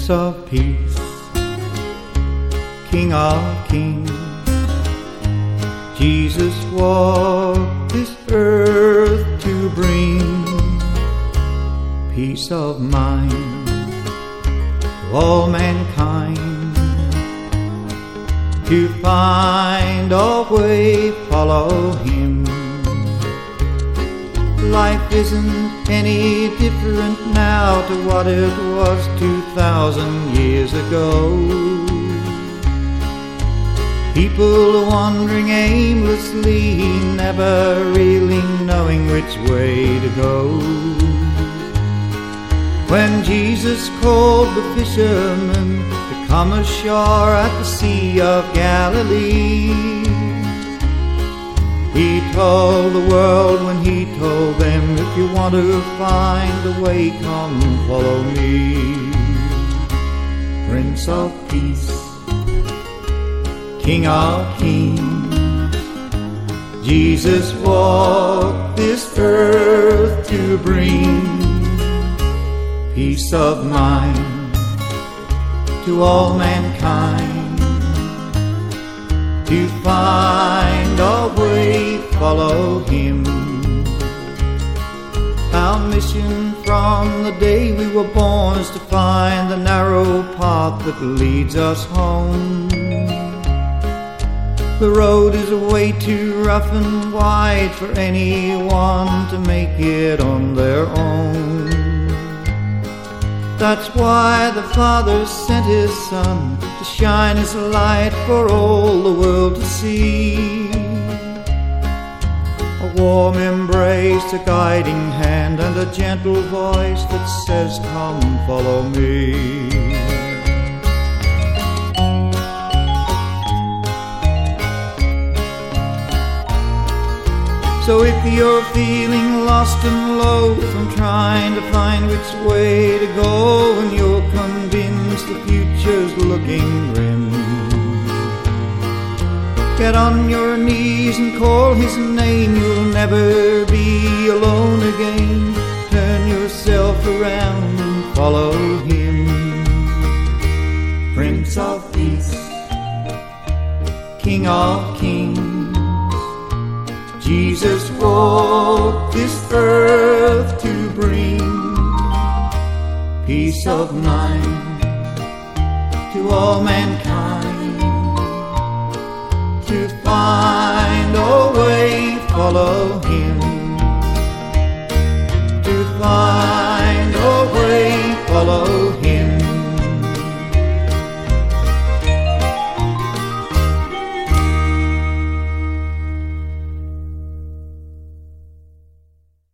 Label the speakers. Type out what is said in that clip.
Speaker 1: Prince of Peace, King of Kings, Jesus walked this earth to bring peace of mind to all mankind. To find a way, follow Him. Life isn't any different now to what it was 2,000 years ago. People are wandering aimlessly, never really knowing which way to go. When Jesus called the fishermen to come ashore at the Sea of Galilee, He told the world when He told them, if you want to find a way, come follow me. Prince of Peace, King of Kings, Jesus walked this earth to bring peace of mind to all mankind. To find a way, follow Him. Our mission from the day we were born is to find the narrow path that leads us home. The road is way too rough and wide for anyone to make it on their own. That's why the Father sent His Son to shine His light for all the world to see. A warm embrace, a guiding hand, and a gentle voice that says, come follow me. So if you're feeling lost and low from trying to find which way to go, and you're convinced the future's looking grim, get on your knees and call His name. You'll never be alone again. Turn yourself around and follow Him. Prince of Peace, King of Kings, Jesus walked this earth to bring peace of mind to all mankind. To find a way, follow Him.